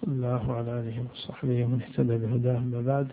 صلى الله على آله وصحبه ومن اهتدى بهداه. أما بعد،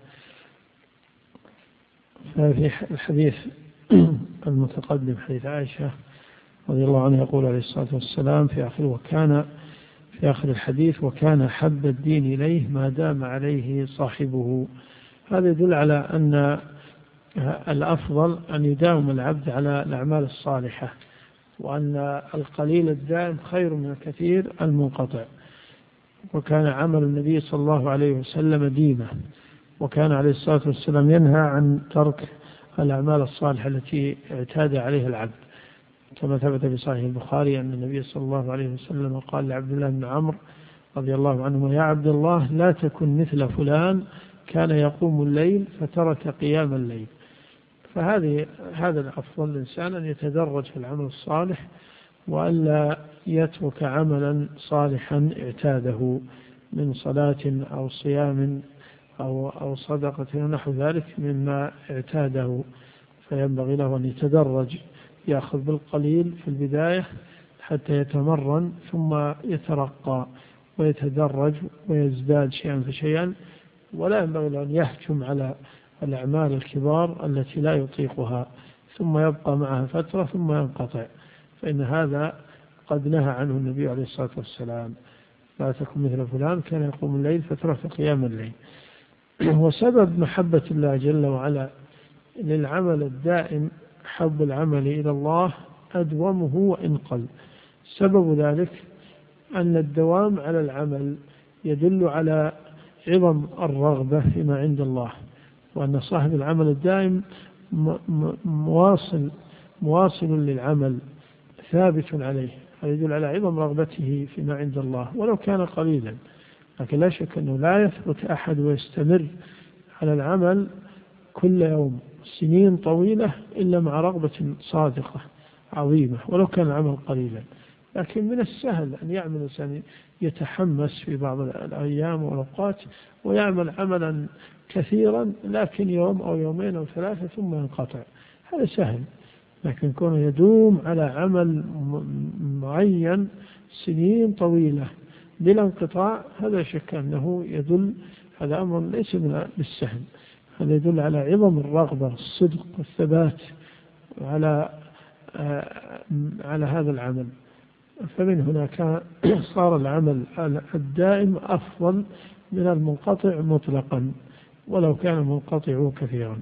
ففي الحديث المتقدم حديث عائشة رضي الله عنها يقول عليه الصلاة والسلام في آخر الحديث: وكان حب الدين إليه ما دام عليه صاحبه. هذا يدل على أن الأفضل أن يداوم العبد على الأعمال الصالحة، وأن القليل الدائم خير من الكثير المنقطع. وكان عمل النبي صلى الله عليه وسلم ديمة، وكان عليه الصلاة والسلام ينهى عن ترك الأعمال الصالحة التي اعتاد عليها العبد، كما ثبت في صحيح البخاري أن النبي صلى الله عليه وسلم قال لعبد الله بن عمرو رضي الله عنهما: يا عبد الله، لا تكن مثل فلان كان يقوم الليل فترك قيام الليل. هذا الأفضل الإنسان أن يتدرج في العمل الصالح، وألا يترك عملا صالحا اعتاده من صلاة أو صيام أو صدقة ونحو ذلك مما اعتاده، فينبغي له أن يتدرج، يأخذ بالقليل في البداية حتى يتمرن، ثم يترقى ويتدرج ويزداد شيئا فشيئا، ولا ينبغي له أن يهجم على الأعمال الكبار التي لا يطيقها ثم يبقى معها فترة ثم ينقطع، فإن هذا قد نهى عنه النبي عليه الصلاة والسلام: لا تكن مثل فلان كان يقوم الليل فترك قيام الليل. وسبب محبة الله جل وعلا للعمل الدائم حب العمل إلى الله أدومه وإن قل. سبب ذلك أن الدوام على العمل يدل على عظم الرغبة فيما عند الله، وأن صاحب العمل الدائم مواصل للعمل ثابت عليه، هذا يدل على عظم رغبته فيما عند الله ولو كان قليلا. لكن لا شك أنه لا يثبت أحد ويستمر على العمل كل يوم سنين طويلة إلا مع رغبة صادقة عظيمة ولو كان العمل قليلا. لكن من السهل أن يعمل الإنسان يتحمس في بعض الأيام والأوقات ويعمل عملا كثيرا، لكن يوم أو يومين أو ثلاثة ثم ينقطع، هذا سهل. لكن كونه يدوم على عمل معين سنين طويلة بلا انقطاع، هذا شك أنه يدل، هذا أمر ليس بالسهل، هذا يدل على عظم الرغبة، الصدق والثبات على هذا العمل. فمن هنا صار العمل الدائم أفضل من المنقطع مطلقا ولو كان المنقطع كثيرا.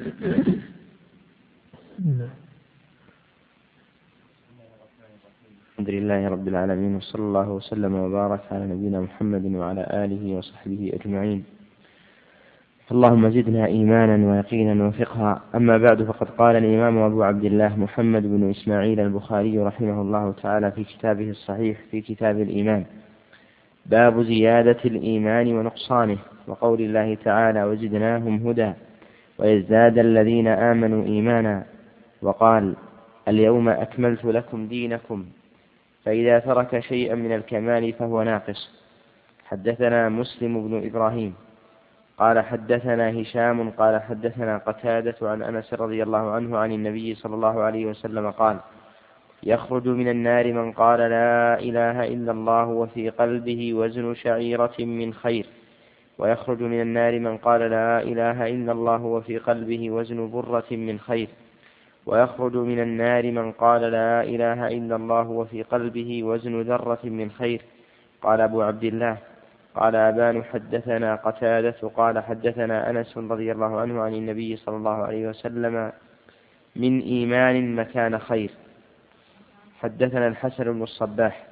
الحمد لله رب العالمين، وصلى الله وسلم وبارك على نبينا محمد وعلى آله وصحبه أجمعين. اللهم زدنا إيمانا ويقينا وفقها. أما بعد، فقد قال الإمام أبو عبد الله محمد بن إسماعيل البخاري رحمه الله تعالى في كتابه الصحيح في كتاب الإيمان: باب زيادة الإيمان ونقصانه، وقول الله تعالى: وزدناهم هدى ويزداد الذين آمنوا إيمانا. وقال: اليوم أكملت لكم دينكم، فإذا ترك شيئا من الكمال فهو ناقص. حدثنا مسلم بن إبراهيم قال حدثنا هشام قال حدثنا قتادة عن أنس رضي الله عنه عن النبي صلى الله عليه وسلم قال: يخرج من النار من قال لا إله إلا الله وفي قلبه وزن شعيرة من خير، ويخرج من النار من قال لا إله إلا الله وفي قلبه وزن برة من خير، ويخرج من النار من قال لا إله إلا الله وفي قلبه وزن ذرة من خير. قال أبو عبد الله: قال أبان حدثنا قتادة قال حدثنا أنس رضي الله عنه عن النبي صلى الله عليه وسلم: من إيمان مكان خير. حدثنا الحسن بن الصباح.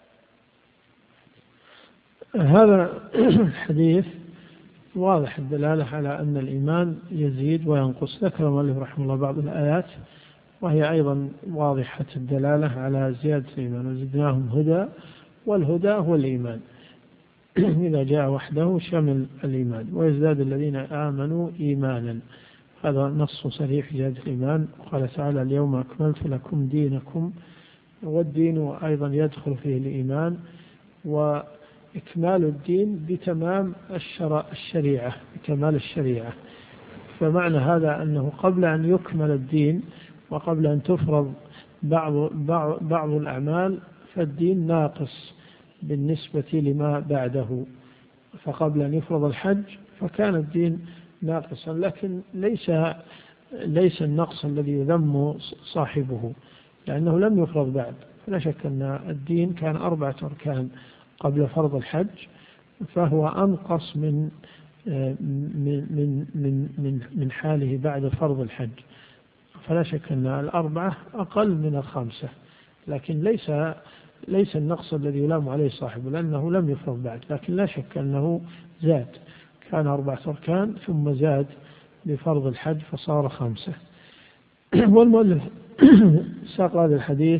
هذا الحديث واضح الدلالة على أن الإيمان يزيد وينقص. ذكر المؤلف رحمه الله بعض الآيات وهي أيضا واضحة الدلالة على زيادة الإيمان: وزدناهم هدى، والهدى هو الإيمان إذا جاء وحده شمل الإيمان. ويزداد الذين آمنوا إيمانا، هذا نص صريح في زيادة الإيمان. قال تعالى: اليوم أكملت لكم دينكم، والدين أيضا يدخل فيه الإيمان، وإكمال الدين بتمام الشريعة، بكمال الشريعة. فمعنى هذا أنه قبل أن يكمل الدين وقبل أن تفرض بعض الأعمال فالدين ناقص بالنسبة لما بعده. فقبل أن يفرض الحج فكان الدين ناقصا، لكن ليس النقص الذي يذم صاحبه، لأنه لم يفرض بعد. فلا شك أن الدين كان 4 أركان قبل فرض الحج، فهو أنقص من حاله بعد فرض الحج. فلا شك أن 4 أقل من 5، لكن ليس النقص الذي يلام عليه صاحبه، لأنه لم يفرض بعد، لكن لا شك أنه زاد، كان 4 أركان ثم زاد بفرض الحج فصار 5. والمؤلف ساق هذا الحديث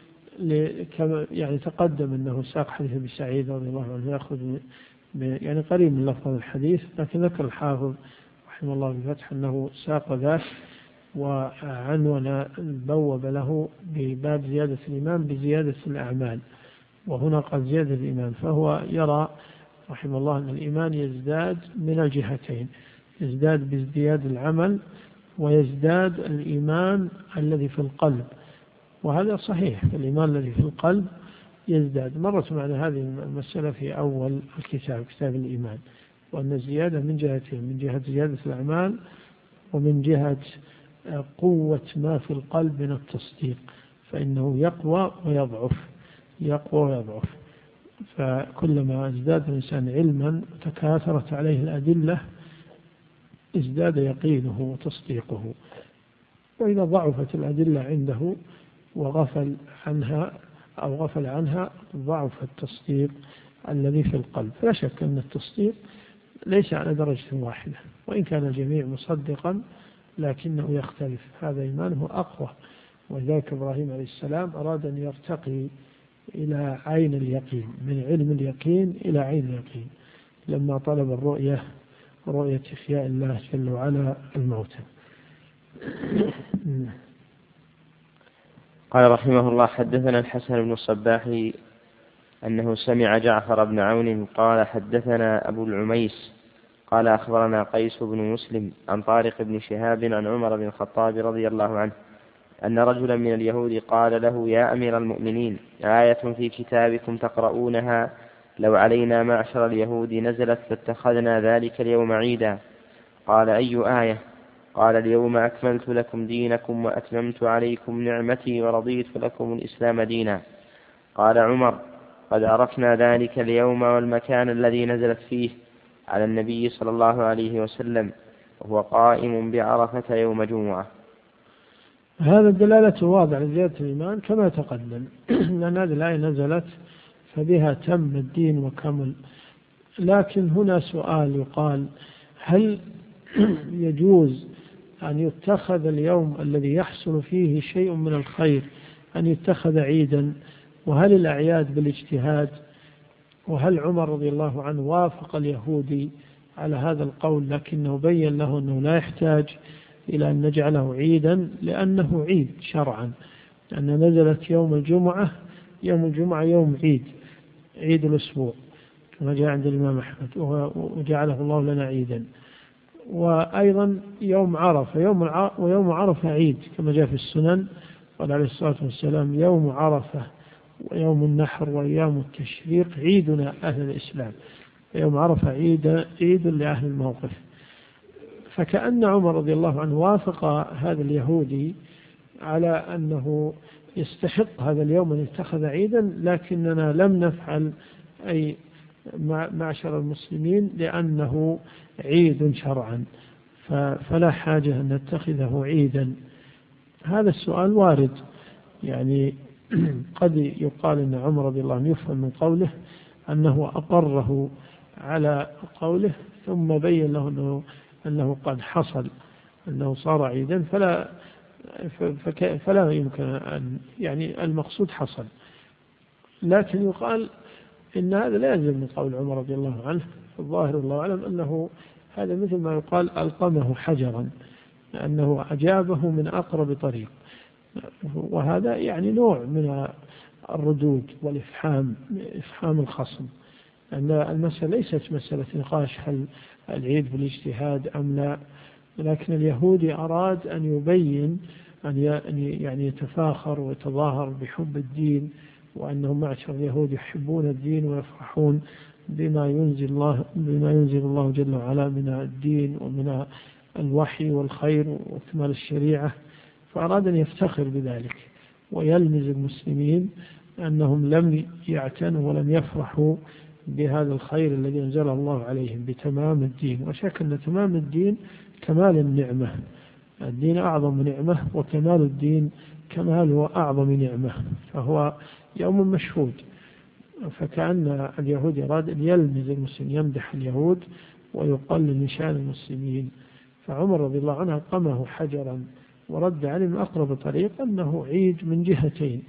يعني تقدم أنه ساق حديث أبي سعيد رضي الله عنه يأخذ يعني قريب من لفظ الحديث، لكن ذكر الحافظ رحمه الله في الفتح أنه ساق ذاك وعنون بوب له بباب زيادة الإيمان بزيادة الأعمال، وهنا قد زيادة الإيمان، فهو يرى رحمه الله أن الإيمان يزداد من الجهتين، يزداد بازدياد العمل ويزداد الإيمان الذي في القلب، وهذا صحيح، الإيمان الذي في القلب يزداد. مرت معنا هذه المسألة في أول الكتاب، كتاب الإيمان، وأن الزيادة من جهتين، من جهة زيادة الأعمال ومن جهة قوة ما في القلب من التصديق، فإنه يقوى ويضعف، يقوى ويضعف. فكلما ازداد الإنسان علما تكاثرت عليه الأدلة ازداد يقينه وتصديقه، وإذا ضعفت الأدلة عنده وغفل عنها أو غفل عنها ضعف التصديق الذي في القلب. فلا شك أن التصديق ليس على درجة واحدة، وإن كان الجميع مصدقا لكنه يختلف، هذا إيمانه أقوى. ولذلك إبراهيم عليه السلام أراد أن يرتقي إلى عين اليقين، من علم اليقين إلى عين اليقين، لما طلب رؤية إحياء الله جل وعلا الموتى. قال رحمه الله: حدثنا الحسن بن الصباح أنه سمع جعفر بن عون قال: حدثنا أبو العميس قال: أخبرنا قيس بن مسلم عن طارق بن شهاب عن عمر بن الخطاب رضي الله عنه أن رجلا من اليهود قال له: يا أمير المؤمنين، آية في كتابكم تقرؤونها لو علينا معشر اليهود نزلت فاتخذنا ذلك اليوم عيدا. قال: أي آية؟ قال: اليوم أكملت لكم دينكم وأتممت عليكم نعمتي ورضيت لكم الإسلام دينا. قال عمر: قد عرفنا ذلك اليوم والمكان الذي نزلت فيه على النبي صلى الله عليه وسلم وهو قائم بعرفة يوم جمعة. هذا الدلالة واضحة لزيادة الإيمان كما تقدم، لأن هذه الآية نزلت فبها تم الدين وكمل. لكن هنا سؤال يقال: هل يجوز أن يتخذ اليوم الذي يحصل فيه شيء من الخير أن يتخذ عيدا؟ وهل الأعياد بالاجتهاد؟ وهل عمر رضي الله عنه وافق اليهودي على هذا القول، لكنه بين له أنه لا يحتاج إلى أن نجعله عيدا لأنه عيد شرعا، لأن نزلت يوم الجمعة، يوم الجمعة يوم عيد الأسبوع كما جاء عند الإمام أحمد، وجعله الله لنا عيدا. وأيضا يوم عرفة، ويوم عرفة عيد كما جاء في السنن، قال عليه الصلاة والسلام: يوم عرفة ويوم النحر وأيام التشريق عيدنا أهل الإسلام. يوم عرفة عيد لأهل الموقف. فكأن عمر رضي الله عنه وافق هذا اليهودي على أنه يستحق هذا اليوم أن يتخذ عيدا، لكننا لم نفعل أي معشر المسلمين لأنه عيد شرعا، فلا حاجة أن نتخذه عيدا. هذا السؤال وارد، يعني قد يقال أن عمر رضي الله عنه يفهم من قوله أنه أقره على قوله ثم بين له أنه قد حصل، أنه صار عيدا، فلا يمكن أن يعني المقصود حصل. لكن يقال إن هذا لا يلزم من قول عمر رضي الله عنه، الظاهر والله أعلم أنه هذا مثل ما يقال ألقمه حجرا، أنه أجابه من أقرب طريق، وهذا يعني نوع من الردود والإفحام، إفحام الخصم، أن المسألة ليست مسألة نقاش هل العيد بالاجتهاد أم لا، لكن اليهودي أراد أن يبين أن يعني يتفاخر ويتظاهر بحب الدين، وأنهم معشر اليهود يحبون الدين ويفرحون بما ينزل الله جل وعلا من الدين ومن الوحي والخير وكمال الشريعة، فأراد أن يفتخر بذلك ويلمز المسلمين أنهم لم يعتنوا ولم يفرحوا بهذا الخير الذي أنزله الله عليهم بتمام الدين. وشك أن تمام الدين كمال النعمة، الدين أعظم نعمة، وكمال الدين كمال أعظم نعمة، فهو يوم مشهود. فكأن اليهود أراد أن يلمز المسلمين، يمدح اليهود ويقلل من شأن المسلمين. فعمر رضي الله عنه قمه حجرا ورد عليه من أقرب طريق أنه عيد من جهتين.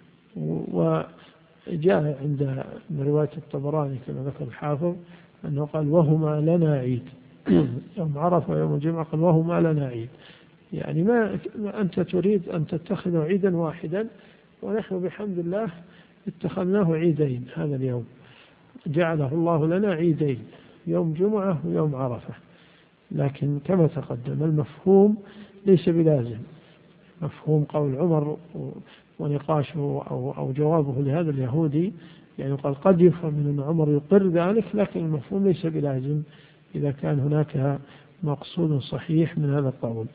وجاء عند رواية الطبراني كما ذكر الحافظ أنه قال وهما لنا عيد يوم عرفة ويوم الجمعة، قال وهما لنا عيد، يعني ما أنت تريد أن تتخذه عيدا واحدا، ونحن بحمد الله اتخذناه عيدين. هذا اليوم جعله الله لنا عيدين، يوم جمعة ويوم عرفة. لكن كما تقدم المفهوم ليس بلازم، مفهوم قول عمر ونقاشه أو جوابه لهذا اليهودي، يعني قال قد يفهم من أن عمر يقر ذلك، لكن المفهوم ليس بلازم إذا كان هناك مقصود صحيح من هذا القول.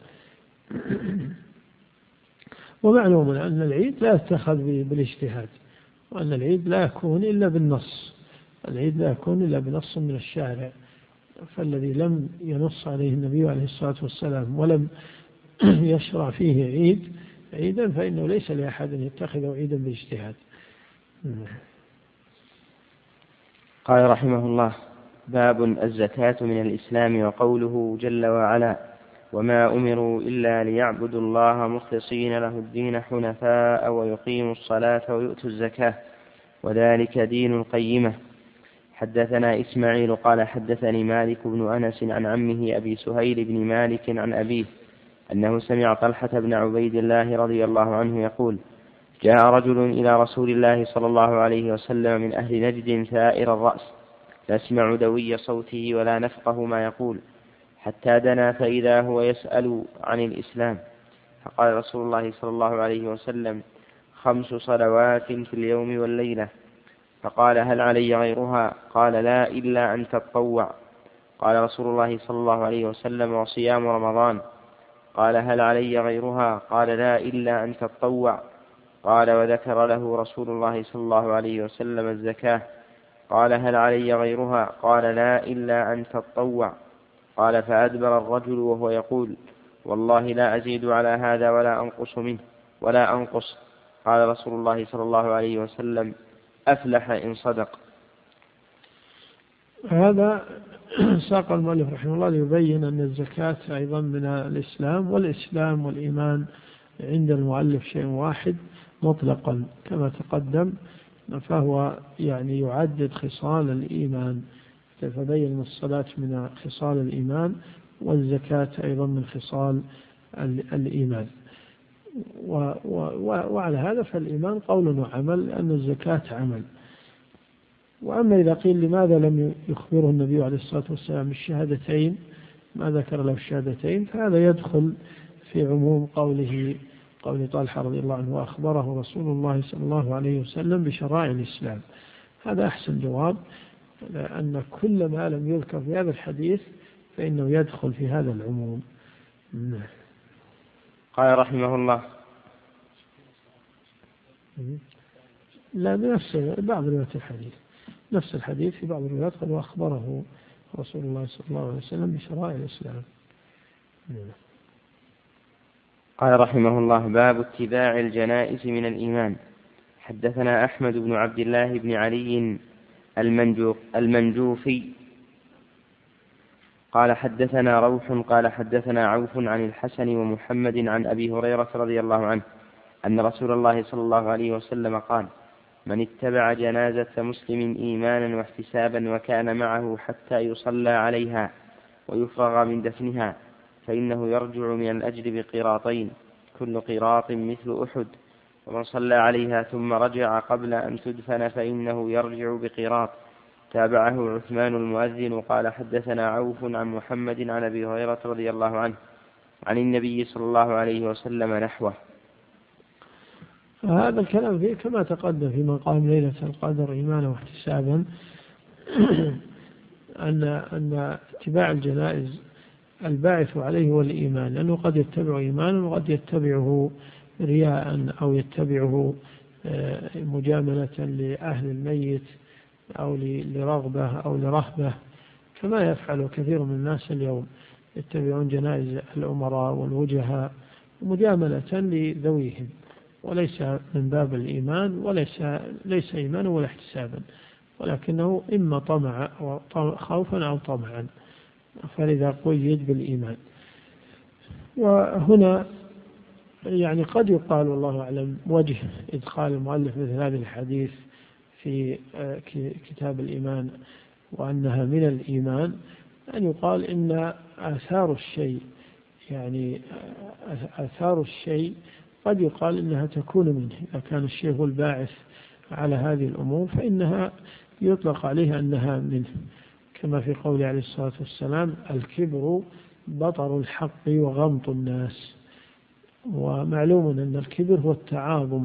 ومعلوم أن العيد لا يتخذ بالاجتهاد، وأن العيد لا يكون إلا بالنص، العيد لا يكون إلا بنص من الشارع. فالذي لم ينص عليه النبي عليه الصلاة والسلام ولم يشرع فيه عيدا فإنه ليس لأحد أن يتخذه عيدا باجتهاد. قال رحمه الله: باب الزكاة من الإسلام. وقوله جل وعلا: وما أمروا إلا ليعبدوا الله مخلصين له الدين حنفاء ويقيموا الصلاة ويؤتوا الزكاة وذلك دين القيمة. حدثنا إسماعيل قال حدثني مالك بن أنس عن عمه أبي سهيل بن مالك عن أبيه أنه سمع طلحة بن عبيد الله رضي الله عنه يقول: جاء رجل إلى رسول الله صلى الله عليه وسلم من أهل نجد ثائر الرأس، لا يسمع دوي صوته ولا نفقه ما يقول، حتى دنا فإذا هو يسأل عن الإسلام. فقال رسول الله صلى الله عليه وسلم: 5 صلوات في اليوم والليلة. فقال: هل علي غيرها؟ قال: لا إلا أن تتطوع. قال رسول الله صلى الله عليه وسلم: وصيام رمضان. قال: هل علي غيرها؟ قال: لا إلا أن تتطوع. قال: وذكر له رسول الله صلى الله عليه وسلم الزكاة. قال: هل علي غيرها؟ قال: لا إلا أن تتطوع. قال: فأدبر الرجل وهو يقول: والله لا أزيد على هذا ولا أنقص منه ولا أنقص. قال رسول الله صلى الله عليه وسلم: أفلح إن صدق. هذا ساق المؤلف رحمه الله ليبين أن الزكاة أيضا من الإسلام، والإسلام والإيمان عند المؤلف شيء واحد مطلقا كما تقدم، فهو يعني يعدد خصال الإيمان، فبين الصلاة من خصال الإيمان والزكاة أيضا من خصال الإيمان. وعلى هذا فالإيمان قول وعمل، لأن الزكاة عمل. وأما إذا قيل لماذا لم يخبره النبي عليه الصلاة والسلام الشهادتين، ما ذكر له الشهادتين، فهذا يدخل في عموم قول طلحة رضي الله عنه: وأخبره رسول الله صلى الله عليه وسلم بشرائع الإسلام. هذا أحسن جواب، لأن كل ما لم يذكر في هذا الحديث فإنه يدخل في هذا العموم. قال رحمه الله: لا، بنفس بعض روايات الحديث، نفس الحديث في بعض الروايات قال: وأخبره رسول الله صلى الله عليه وسلم بشرائع الإسلام. قال رحمه الله: باب اتباع الجنائز من الإيمان. حدثنا أحمد بن عبد الله بن علي المنجوفي قال حدثنا روح قال حدثنا عوف عن الحسن ومحمد عن أبي هريرة رضي الله عنه أن رسول الله صلى الله عليه وسلم قال: من اتبع جنازة مسلم إيمانا واحتسابا وكان معه حتى يصلى عليها ويفرغ من دفنها فإنه يرجع من الأجر بقيراطين، كل قيراط مثل أحد. ومن صلى عليها ثم رجع قبل أن تدفن فإنه يرجع بقيراط. تابعه عثمان المؤذن قال حدثنا عوف عن محمد عن أبي هريرة رضي الله عنه عن النبي صلى الله عليه وسلم نحوه. هذا الكلام فيه كما تقدم في مقام ليلة القدر إيمانا واحتسابا أن اتباع الجنائز الباعث عليه هو الإيمان، لأنه قد يتبع إيمانا وقد يتبعه رياء أو يتبعه مجاملة لأهل الميت أو لرغبة أو لرهبة، كما يفعل كثير من الناس اليوم، يتبعون جنائز الأمراء والوجهاء مجاملة لذويهم، وليس من باب الإيمان، ليس إيمانا ولا احتسابا، ولكنه إما طمع أو خوفا أو طمعا، فلذا قيد بالإيمان. وهنا يعني قد يقال والله أعلم وجه إدخال المؤلف مثل هذه الحديث في كتاب الإيمان وأنها من الإيمان، أن يقال إن آثار الشيء، يعني آثار الشيء قد يقال إنها تكون منه، إذا كان الشيء هو الباعث على هذه الأمور فإنها يطلق عليها أنها منه، كما في قوله عليه الصلاة والسلام: الكبر بطر الحق وغمط الناس. ومعلوم أن الكبر هو التعاظم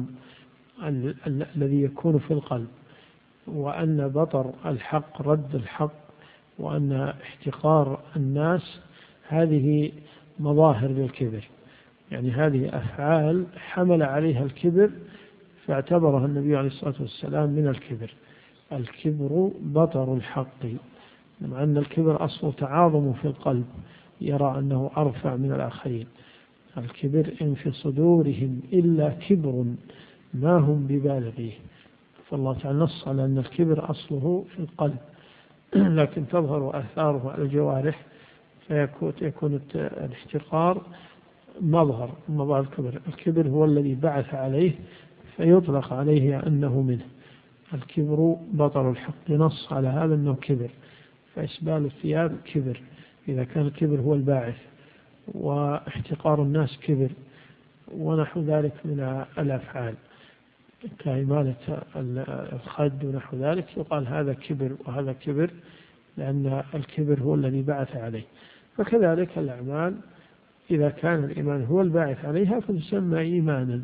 الذي يكون في القلب، وأن بطر الحق رد الحق، وأن احتقار الناس هذه مظاهر للكبر، يعني هذه أفعال حمل عليها الكبر فاعتبرها النبي عليه الصلاة والسلام من الكبر. الكبر بطر الحق، مع أن الكبر أصله تعاظم في القلب، يرى أنه أرفع من الآخرين. الكبر إن في صدورهم إلا كبر ما هم ببالغيه، فالله تعالى نص على أن الكبر أصله في القلب، لكن تظهر آثاره على الجوارح، فيكون الاحتقار مظهر الكبر. الكبر هو الذي بعث عليه فيطلق عليه أنه منه. الكبر بطر الحق، نص على هذا أنه كبر، فإسبال الثياب كبر إذا كان الكبر هو الباعث، واحتقار الناس كبر، ونحو ذلك من الأفعال كإمالة الخد ونحو ذلك، يقال هذا كبر وهذا كبر، لأن الكبر هو الذي بعث عليه. فكذلك الأعمال إذا كان الإيمان هو الباعث عليها فتسمى إيمانا،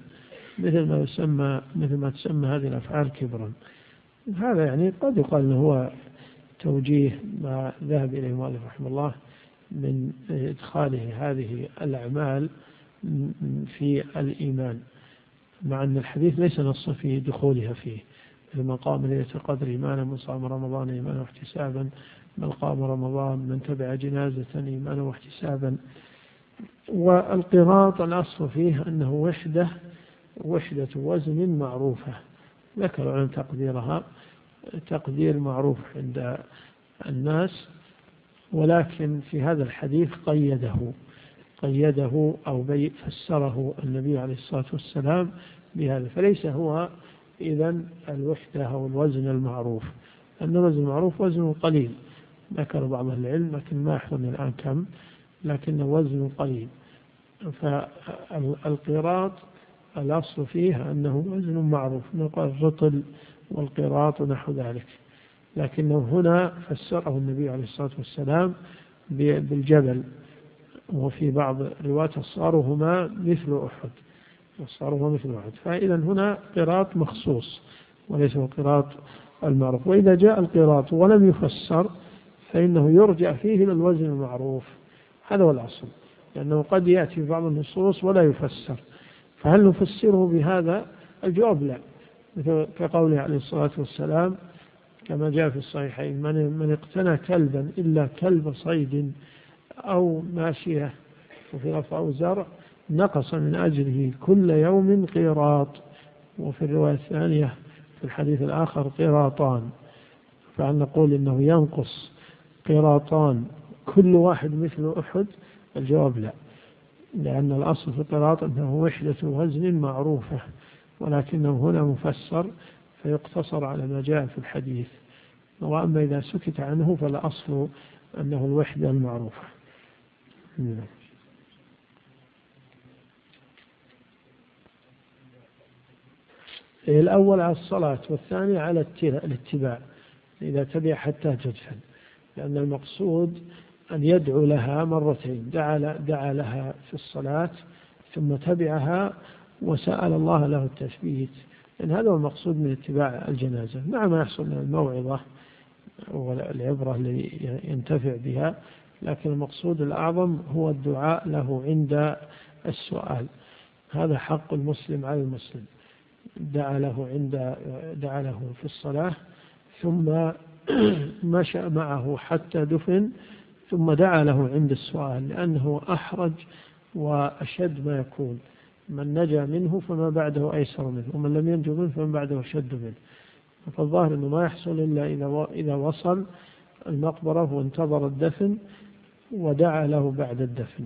مثل ما تسمى هذه الأفعال كبرا. هذا يعني قد يقال أنه هو توجيه ما ذهب إليه المؤلف رحمه الله من إدخاله هذه الأعمال في الإيمان، مع أن الحديث ليس نص في دخولها فيه، مثل من قام ليلة القدر إيمانا من صام رمضان إيمانا واحتسابا، من قام رمضان، من تبع جنازة إيمانا واحتسابا. والقراط الأصل فيه أنه وحدة وزن معروفة، ذكر عن تقديرها تقدير معروف عند الناس، ولكن في هذا الحديث قيده أو فسره النبي عليه الصلاة والسلام بهذا، فليس هو إذن الوحدة أو الوزن المعروف، أن الوزن المعروف وزن قليل، ذكر بعض العلم لكن ما أحضرني الآن كم، لكنه وزن قليل. فالقراط الأصل فيه أنه وزن معروف، نقول الرطل والقراط ونحو ذلك، لكنه هنا فسره النبي عليه الصلاة والسلام بالجبل، وفي بعض الروايات صاروهما مثل أحد، فإذا هنا قراط مخصوص وليس هو قراط المعروف. وإذا جاء القراط ولم يفسر فإنه يرجع فيه إلى الوزن المعروف، هذا هو الأصل، لأنه قد يأتي في بعض النصوص ولا يفسر، فهل نفسره بهذا؟ الجواب لا، مثل كقوله عليه الصلاة والسلام كما جاء في الصحيحين: من اقتنى كلبا إلا كلب صيد أو ماشية، وفي لفظ أو زرع، نقص من أجره كل يوم قيراط. وفي الرواية الثانية في الحديث الآخر قيراطان، فهل نقول إنه ينقص قيراطان كل واحد مثل أحد؟ الجواب لا، لأن الأصل في القراط أنه وحدة وزن معروفة، ولكنه هنا مفسر فيقتصر على ما جاء في الحديث. وأما إذا سكت عنه فالأصل أنه الوحدة المعروفة. الأول على الصلاة، والثاني على الاتباع، إذا تبع حتى تدفن، لأن المقصود أن يدعو لها مرتين، دعا لها في الصلاة ثم تبعها وسأل الله له التثبيت، لأن هذا هو المقصود من اتباع الجنازة، مع ما يحصل من الموعظة والعبرة اللي ينتفع بها، لكن المقصود الأعظم هو الدعاء له عند السؤال. هذا حق المسلم على المسلم، دعا له في الصلاة، ثم مشى معه حتى دفن، ثم دعا له عند السؤال، لأنه أحرج وأشد ما يكون. من نجا منه فما بعده أيسر منه، ومن لم ينجو منه فما بعده أشد منه. فالظاهر أنه ما يحصل إلا إذا وصل المقبرة وانتظر الدفن ودعا له بعد الدفن.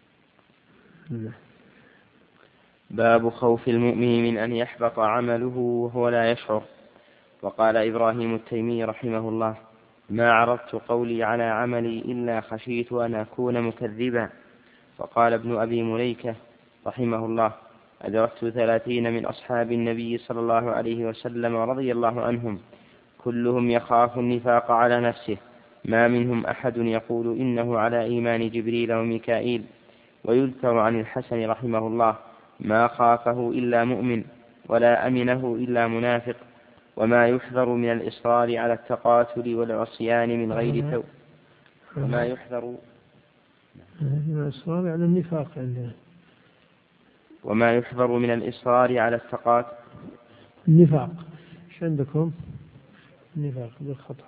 باب خوف المؤمن من أن يحبط عمله وهو لا يشعر. وقال إبراهيم التيمي رحمه الله: ما عرضت قولي على عملي إلا خشيت أن أكون مكذبا. وقال ابن أبي مليكة رحمه الله: أدركت 30 من أصحاب النبي صلى الله عليه وسلم رضي الله عنهم كلهم يخاف النفاق على نفسه، ما منهم أحد يقول إنه على إيمان جبريل وميكائيل. ويذكر عن الحسن رحمه الله: ما خافه إلا مؤمن ولا أمنه إلا منافق. وما يحذر من الإصرار على التقاتل والعصيان من غير توبة. وما يحذر من الإصرار على النفاق وما يحذر من الإصرار على التقاتل. النفاق ايش عندكم؟ النفاق بالخطأ.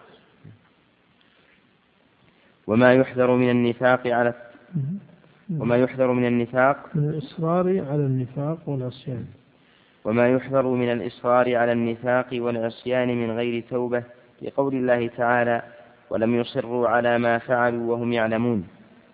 وما يحذر من النفاق على وما يحذر من النفاق من الإصرار على النفاق والعصيان. وما يحذر من الإصرار على النفاق والعصيان من غير توبة، لقول الله تعالى: ولم يصروا على ما فعلوا وهم يعلمون.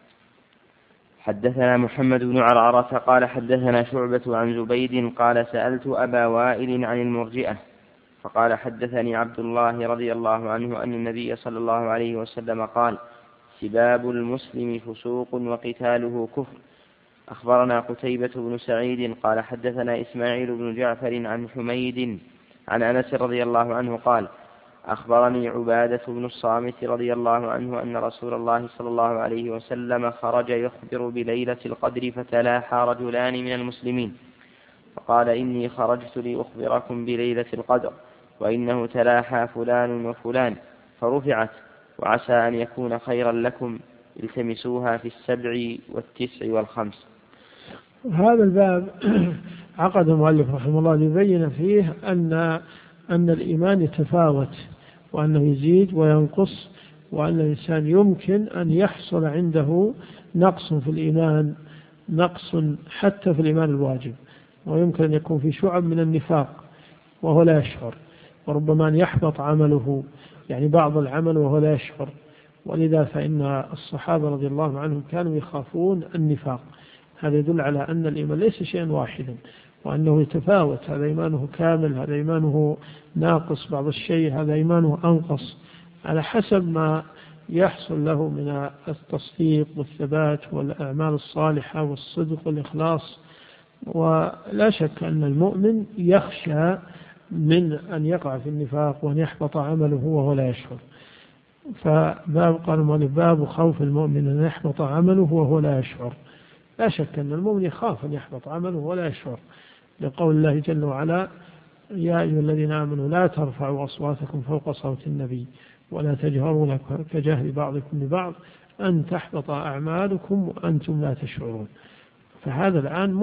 حدثنا محمد بن عرعرة قال حدثنا شعبة عن زبيد قال سألت أبا وائل عن المرجئة فقال حدثني عبد الله رضي الله عنه أن النبي صلى الله عليه وسلم قال: سباب المسلم فسوق وقتاله كفر. أخبرنا قتيبة بن سعيد قال حدثنا إسماعيل بن جعفر عن حميد عن أنس رضي الله عنه قال: أخبرني عبادة بن الصامت رضي الله عنه أن رسول الله صلى الله عليه وسلم خرج يخبر بليلة القدر فتلاحى رجلان من المسلمين فقال: إني خرجت لأخبركم بليلة القدر وإنه تلاحى فلان وفلان، فرفعت: وعسى أن يكون خيرا لكم، التمسوها في 7 و9 و5. هذا الباب عقد المؤلف رحمه الله ليبين فيه أن الإيمان يتفاوت، وأنه يزيد وينقص، وأن الإنسان يمكن أن يحصل عنده نقص في الإيمان، نقص حتى في الإيمان الواجب، ويمكن أن يكون في شعب من النفاق وهو لا يشعر، وربما أن يحبط عمله، يعني بعض العمل وهو لا يشعر. ولذا فإن الصحابة رضي الله عنهم كانوا يخافون النفاق. هذا يدل على أن الإيمان ليس شيئا واحدا، وأنه يتفاوت، هذا إيمانه كامل، هذا إيمانه ناقص بعض الشيء، هذا إيمانه أنقص، على حسب ما يحصل له من التصديق والثبات والأعمال الصالحة والصدق والإخلاص. ولا شك أن المؤمن يخشى من أن يقع في النفاق وأن يحبط عمله وهو لا يشعر. فباب قال المؤلف: باب خوف المؤمن أن يحبط عمله وهو لا يشعر. لا شك أن المؤمن يخاف أن يحبط عمله ولا يشعر، لقول الله جل وعلا: يا أيها الذين آمنوا لا ترفعوا أصواتكم فوق صوت النبي ولا تجهروا له كجهر بعضكم لبعض أن تحبط أعمالكم وأنتم لا تشعرون. فهذا الآن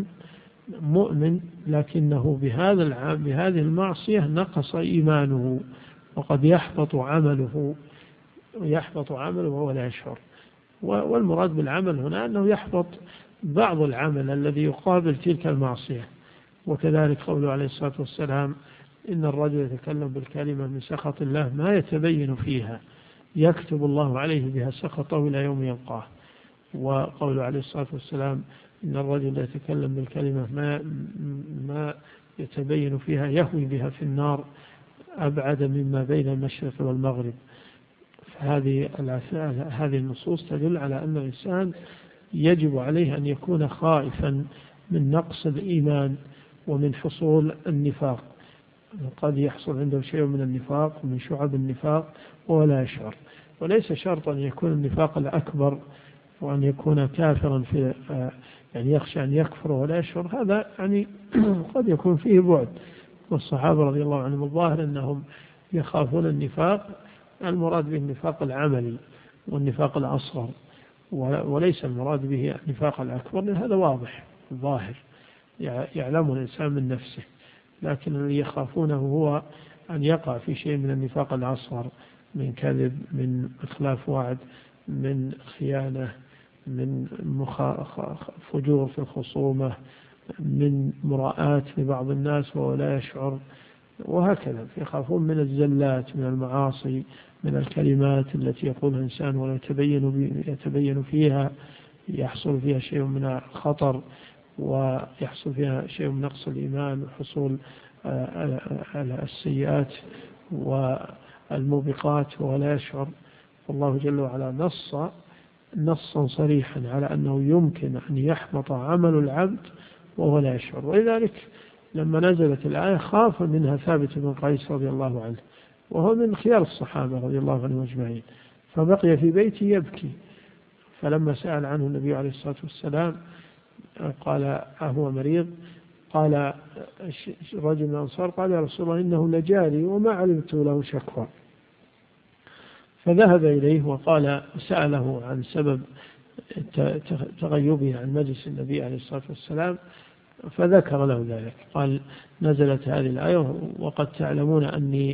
مؤمن لكنه بهذه المعصية نقص إيمانه، وقد يحبط عمله وهو لا يشعر. والمراد بالعمل هنا أنه يحبط بعض العمل الذي يقابل تلك المعصية. وكذلك قوله عليه الصلاة والسلام: إن الرجل يتكلم بالكلمة من سخط الله ما يتبين فيها يكتب الله عليه بها سخطه إلى يوم يلقاه. وقوله عليه الصلاة والسلام: إن الرجل يتكلم بالكلمة ما يتبين فيها يهوي بها في النار أبعد مما بين المشرق والمغرب. هذه النصوص تدل على أن الإنسان يجب عليه أن يكون خائفا من نقص الإيمان ومن حصول النفاق. قد يحصل عنده شيء من النفاق ومن شعب النفاق ولا يشعر. وليس شرطا أن يكون النفاق الأكبر وأن يكون كافرا يعني يخشى أن يكفر ولا يشعر، هذا يعني قد يكون فيه بعد. والصحابة رضي الله عنهم الظاهر أنهم يخافون النفاق المراد به النفاق العملي والنفاق الأصغر، وليس المراد به النفاق الأكبر، لأن هذا واضح ظاهر يعلمه الإنسان من نفسه. لكن الذي يخافونه هو أن يقع في شيء من النفاق الأصغر، من كذب، من إخلاف وعد، من خيانة، من فجور في الخصومة، من مراءات لبعض الناس وهو لا يشعر، وهكذا. يخافون من الزلات، من المعاصي، من الكلمات التي يقولها الإنسان ولا يتبين فيها، يحصل فيها شيء من الخطر، ويحصل فيها شيء من نقص الإيمان، وحصول السيئات والموبقات وهو لا يشعر. والله جل وعلا نصا صريحا على أنه يمكن أن يحبط عمل العبد وهو لا يشعر. ولذلك لما نزلت الآية خاف منها ثابت بن قيس رضي الله عنه، وهو من خيار الصحابة رضي الله عنهم أجمعين، فبقي في بيته يبكي. فلما سأل عنه النبي عليه الصلاة والسلام قال أهو مريض؟ قال رجل من الأنصار قال يا رسول الله إنه لجاري وما علمت له شكوى. فذهب إليه وقال سأله عن سبب تغيبه عن مجلس النبي عليه الصلاة والسلام، فذكر له ذلك. قال نزلت هذه الآية وقد تعلمون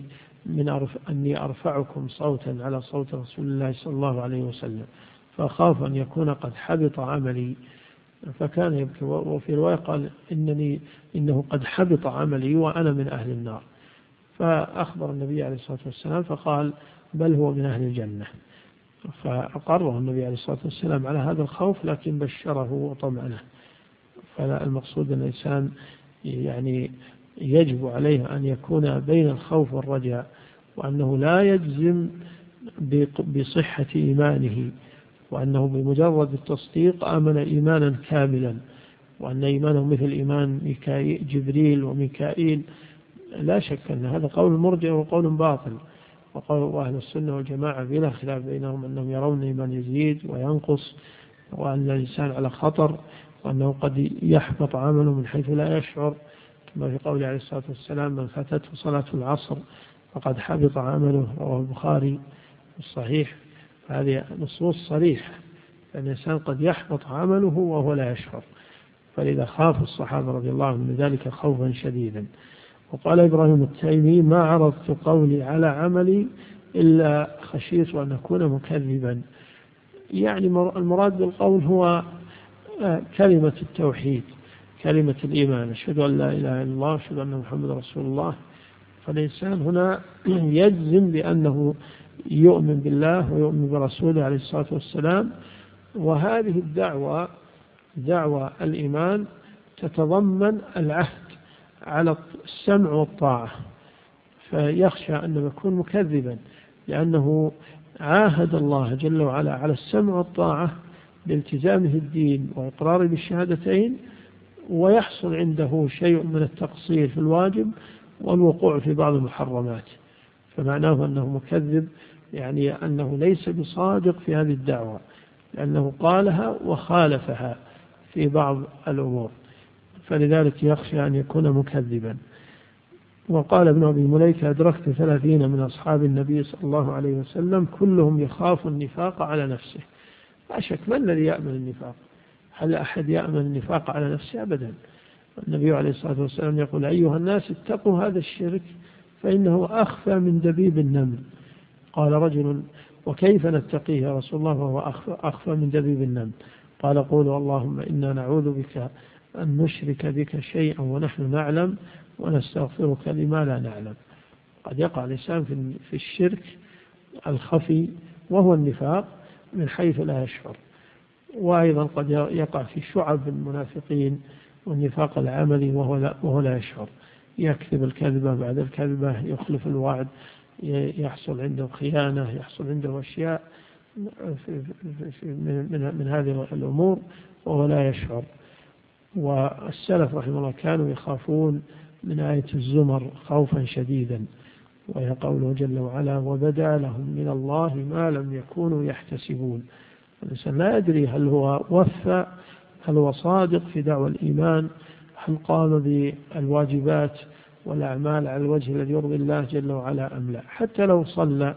أني أرفعكم صوتا على صوت رسول الله صلى الله عليه وسلم، فخاف أن يكون قد حبط عملي فكان يبكي. وفي رواية قال إنه قد حبط عملي وأنا من أهل النار. فأخبر النبي عليه الصلاة والسلام فقال بل هو من أهل الجنة. فأقره النبي عليه الصلاة والسلام على هذا الخوف، لكن بشره وطمأنه. فالمقصود أن الإنسان يعني يجب عليه أن يكون بين الخوف والرجاء، وأنه لا يجزم بصحة إيمانه، وأنه بمجرد التصديق آمن إيمانا كاملا، وأن إيمانه مثل إيمان جبريل وميكائيل. لا شك أن هذا قول المرجئة وقول باطل. وقول أهل السنة والجماعة بلا خلاف بينهم أنهم يرون الإيمان يزيد وينقص، وأن الإنسان على خطر، وأنه قد يحبط عمله من حيث لا يشعر، كما في قوله عليه الصلاة والسلام من فاتته صلاة العصر فقد حبط عمله، رواه البخاري الصحيح. هذه نصوص صريحة أن الإنسان قد يحبط عمله وهو لا يشعر. فلذا خاف الصحابة رضي الله عنهم من ذلك خوفا شديدا. وقال إبراهيم التيمي ما عرضت قولي على عملي إلا خشيت أن أكون مكذبا. يعني المراد بالقول هو كلمة التوحيد، كلمة الإيمان، أشهد أن لا إله إلا الله أشهد أن محمد رسول الله. فالإنسان هنا يجزم بأنه يؤمن بالله ويؤمن برسوله عليه الصلاة والسلام. وهذه الدعوة دعوة الإيمان تتضمن العهد على السمع والطاعة، فيخشى أن يكون مكذبا، لأنه عاهد الله جل وعلا على السمع والطاعة بالتزامه الدين وإقراره بالشهادتين، ويحصل عنده شيء من التقصير في الواجب والوقوع في بعض المحرمات. فمعناه أنه مكذب، يعني أنه ليس بصادق في هذه الدعوة، لأنه قالها وخالفها في بعض الأمور، فلذلك يخشى أن يكون مكذبا. وقال ابن أبي مليكة أدركت 30 من أصحاب النبي صلى الله عليه وسلم كلهم يخاف النفاق على نفسه. لا شك، من الذي يأمن النفاق؟ هل أحد يأمن النفاق على نفسه؟ أبدا. النبي عليه الصلاة والسلام يقول أيها الناس اتقوا هذا الشرك فإنه أخفى من دبيب النمل. قال رجل وكيف نتقيه يا رسول الله وهو أخفى من دبيب النمل؟ قال قولوا اللهم إنا نعوذ بك أن نشرك بك شيئا ونحن نعلم ونستغفرك لما لا نعلم. قد يقع الإنسان في الشرك الخفي وهو النفاق من حيث لا يشعر، وأيضا قد يقع في شعب المنافقين والنفاق العملي وهو لا يشعر، يكذب الكذبة بعد الكذبة، يخلف الوعد، يحصل عنده خيانة، يحصل عنده أشياء من هذه الأمور وهو لا يشعر. والسلف رحمه الله كانوا يخافون من آية الزمر خوفا شديدا، وهي قوله جل وعلا وبدا لهم من الله ما لم يكونوا يحتسبون. الإنسان لا يدري هل هو وفى، هل هو صادق في دعوة الإيمان، هل قام بالواجبات والأعمال على الوجه الذي يرضي الله جل وعلا أم لا. حتى لو صلى،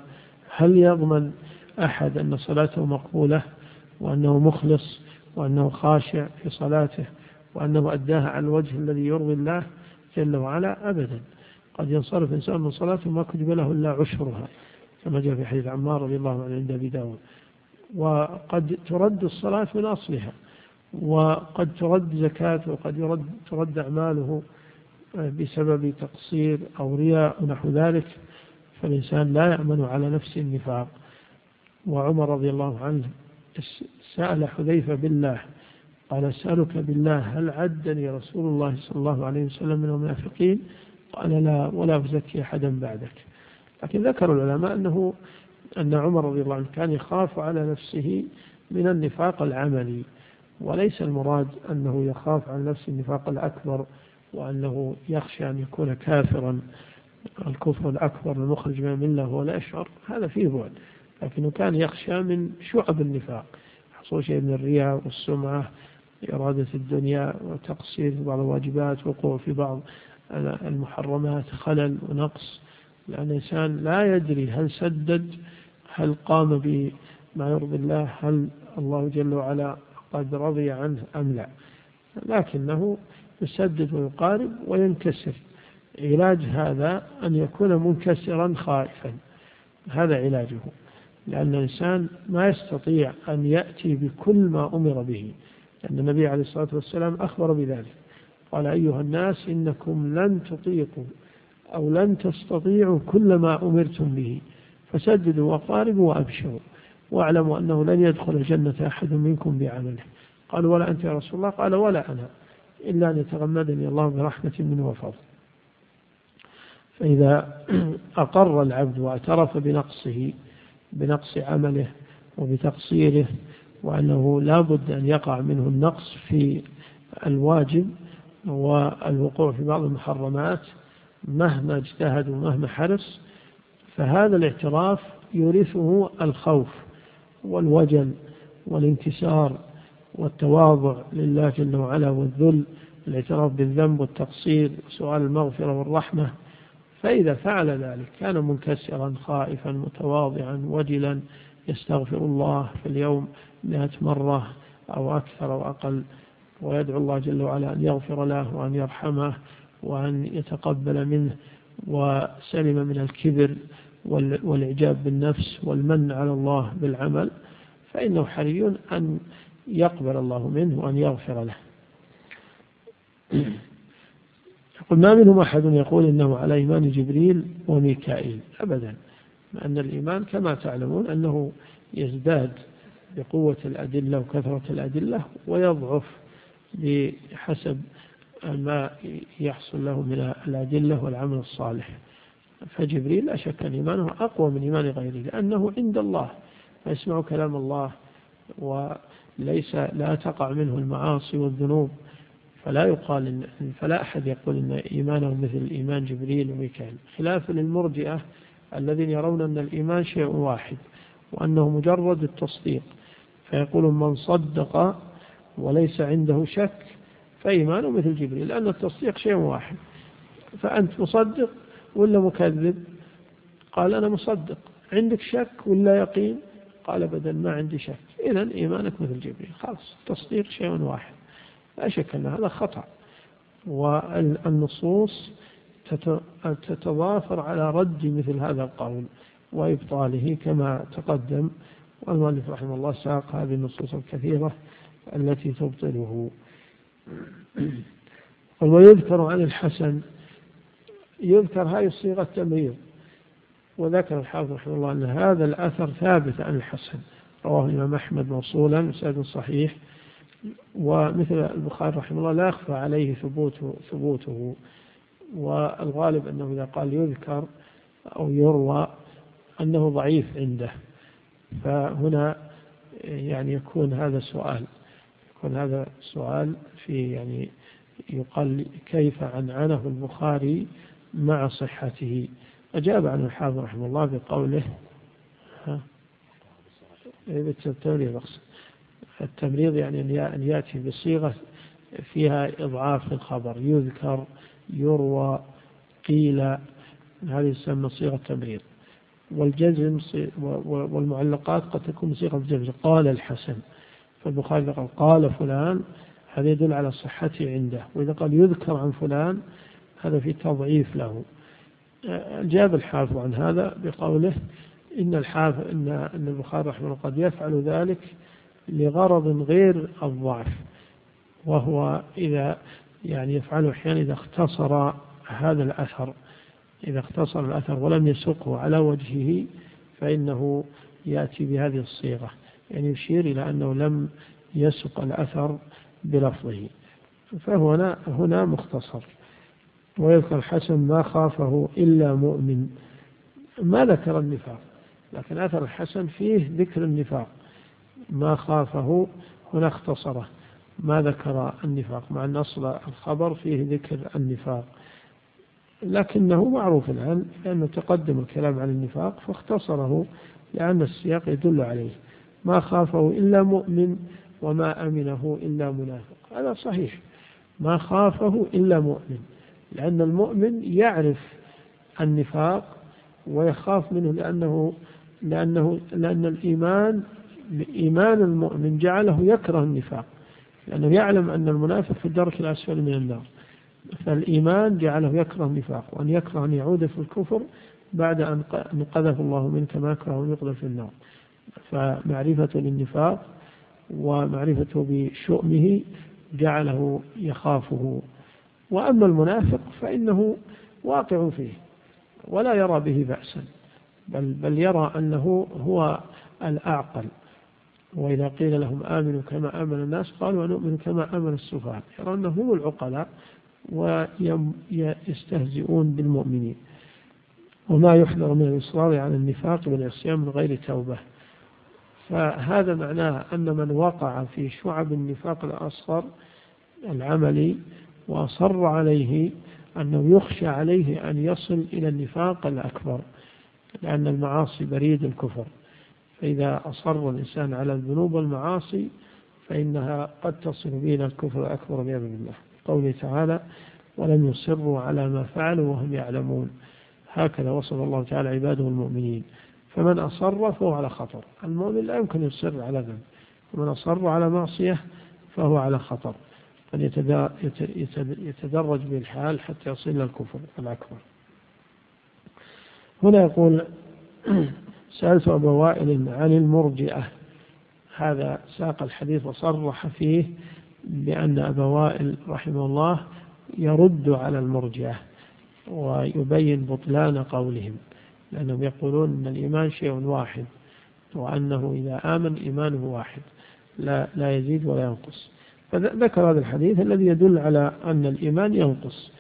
هل يضمن أحد أن صلاته مقبولة وأنه مخلص وأنه خاشع في صلاته وأنه أداها على الوجه الذي يرضي الله جل وعلا؟ أبدا. قد ينصرف إنسان من صلاته ما كتب له إلا عشرها كما جاء في حديث عمار رضي الله عنه عند أبي داود. وقد ترد الصلاة من أصلها، وقد ترد زكاته، وقد ترد أعماله بسبب تقصير أو رياء ونحو ذلك، فالإنسان لا يأمن على نفسه النفاق. وعمر رضي الله عنه سأل حذيفة بالله قال: أسألك بالله هل عدني رسول الله صلى الله عليه وسلم من المنافقين؟ قال: لا، ولا أزكي أحدا بعدك. لكن ذكر العلماء أن عمر رضي الله عنه كان يخاف على نفسه من النفاق العملي، وليس المراد أنه يخاف على نفسه النفاق الأكبر وأنه يخشى أن يكون كافرا، الكفر الأكبر المخرج من الملة هو لا يشعر، هذا فيه بعد، لكنه كان يخشى من شعب النفاق، حصول شيء من الرياء والسمعة، إرادة الدنيا وتقصير في بعض الواجبات، وقوع في بعض المحرمات، خلل ونقص، لأن الإنسان لا يدري هل سدد، هل قام بما يرضي الله، هل الله جل وعلا قد رضي عنه أم لا، لكنه يسدد ويقارب وينكسر. علاج هذا أن يكون منكسرا خائفا، هذا علاجه، لأن الإنسان ما يستطيع أن يأتي بكل ما أمر به، لأن النبي عليه الصلاة والسلام أخبر بذلك، قال: أيها الناس إنكم لن تطيقوا أو لن تستطيعوا كل ما أمرتم به، فسددوا وقاربوا وأبشروا، واعلموا أنه لن يدخل الجنة أحد منكم بعمله. قالوا: ولا أنت يا رسول الله؟ قال: ولا أنا، إلا أن يتغمدني الله برحمة منه وفضل. فإذا أقر العبد واعترف بنقص عمله وبتقصيره، وأنه لا بد أن يقع منه النقص في الواجب والوقوع في بعض المحرمات مهما اجتهد ومهما حرص، فهذا الاعتراف يورثه الخوف والوجل والانكسار والتواضع لله جل وعلا والذل، الاعتراف بالذنب والتقصير وسؤال المغفرة والرحمة. فإذا فعل ذلك كان منكسرا خائفا متواضعا وجلا، يستغفر الله في اليوم 100 مرة أو أكثر أو أقل، ويدعو الله جل وعلا أن يغفر له وأن يرحمه وأن يتقبل منه، وسلم من الكبر والإعجاب بالنفس والمن على الله بالعمل، فإنه حري أن يقبل الله منه وأن يغفر له. يقول: ما منهم أحد يقول إنه على إيمان جبريل وميكائيل، أبدا، لأن الإيمان كما تعلمون أنه يزداد بقوة الأدلة وكثرة الأدلة، ويضعف بحسب ما يحصل له من الأدلة والعمل الصالح. فجبريل لا شك أن إيمانه أقوى من إيمان غيره، لأنه عند الله فيسمع كلام الله لا تقع منه المعاصي والذنوب، فلا أحد يقول إن إيمانه مثل إيمان جبريل وميكائيل، خلاف للمرجئة الذين يرون أن الإيمان شيء واحد وأنه مجرد التصديق، فيقول: من صدق وليس عنده شك فإيمانه مثل جبريل، لأن التصديق شيء واحد. فأنت مصدق ولا مكذب؟ قال: أنا مصدق. عندك شك ولا يقين؟ قال: بدل ما عندي شك. إذن إيمانك مثل جبريل، خلاص، التصديق شيء واحد. لا شك أن هذا خطأ، والنصوص تتضافر على رد مثل هذا القول وإبطاله كما تقدم، والمؤلف رحمه الله ساق هذه النصوص الكثيرة التي تبطله. ويذكر عن الحسن، يذكر هذه الصيغة التمريض، وذكر الحافظ رحمه الله أن هذا الأثر ثابت عن الحسن، رواه الإمام أحمد موصولا بسند صحيح، ومثل البخاري رحمه الله لا يخفى عليه ثبوته، والغالب أنه إذا قال يذكر أو يروى أنه ضعيف عنده، فهنا يعني يكون هذا سؤال في يعني يقال كيف عنعنه البخاري مع صحته. أجاب عن الحافظ رحمه الله بقوله التمريض يعني أن يأتي بصيغة فيها إضعاف الخبر، يذكر، يروى، قيل، هذه تسمى صيغة تمريض. والجزم والمعلقات قد تكون بصيغة الجزم، قال الحسن، فالبخاري قال فلان هذا يدل على صحته عنده، وإذا قال يذكر عن فلان هذا في تضعيف له. جاب الحافظ عن هذا بقوله إن البخاري رحمه الله قد يفعل ذلك لغرض غير الضعف، وهو إذا يفعله أحيانا إذا اختصر هذا الأثر، إذا اختصر الأثر ولم يسقه على وجهه فإنه يأتي بهذه الصيغة، يشير إلى أنه لم يسق الأثر بلفظه، فهو هنا مختصر. ويذكر الحسن ما خافه إلا مؤمن، ما ذكر النفاق، لكن أثر الحسن فيه ذكر النفاق، ما خافه هنا اختصره، ما ذكر النفاق، مع أن أصل الخبر فيه ذكر النفاق، لكنه معروف الآن لأنه تقدم الكلام عن النفاق فاختصره لأن السياق يدل عليه، ما خافه إلا مؤمن وما أمنه إلا منافق. هذا صحيح، ما خافه إلا مؤمن، لأن المؤمن يعرف النفاق ويخاف منه لأن إيمان المؤمن جعله يكره النفاق، لأنه يعلم أن المنافق في الدرك الأسفل من النار، فالإيمان جعله يكره النفاق، وأن يكره أن يعود في الكفر بعد أن قذف الله منه كما يكره أن يقذف في النار. فمعرفة للنفاق ومعرفته بشؤمه جعله يخافه. وأما المنافق فإنه واقع فيه ولا يرى به بأسا، بل يرى أنه هو الأعقل، وإذا قيل لهم آمنوا كما آمن الناس قالوا ونؤمن كما آمن السفهاء، يرى أنهم هم العقلاء ويستهزئون بالمؤمنين. وما يحذر من الإصرار على النفاق والعصيان من غير توبة، فهذا معناه أن من وقع في شعب النفاق الأصغر العملي وأصر عليه أنه يخشى عليه أن يصل إلى النفاق الأكبر، لأن المعاصي بريد الكفر، فإذا أصر الإنسان على الذنوب والمعاصي فإنها قد تصل به إلى الكفر الأكبر بإذن الله. قوله تعالى ولم يصروا على ما فعلوا وهم يعلمون، هكذا وصف الله تعالى عباده المؤمنين، فمن أصر فهو على خطر. المؤمن لا يمكن يصر على ذنب، ومن أصر على معصية فهو على خطر، قد يتدرج بالحال حتى يصل إلى الكفر الأكبر. هنا يقول سألت أبا وائل عن المرجئة، هذا ساق الحديث وصرح فيه بأن أبا وائل رحمه الله يرد على المرجئة ويبين بطلان قولهم، لأنهم يقولون أن الإيمان شيء واحد، وأنه إذا آمن إيمانه واحد لا يزيد ولا ينقص. فذكر هذا الحديث الذي يدل على أن الإيمان ينقص.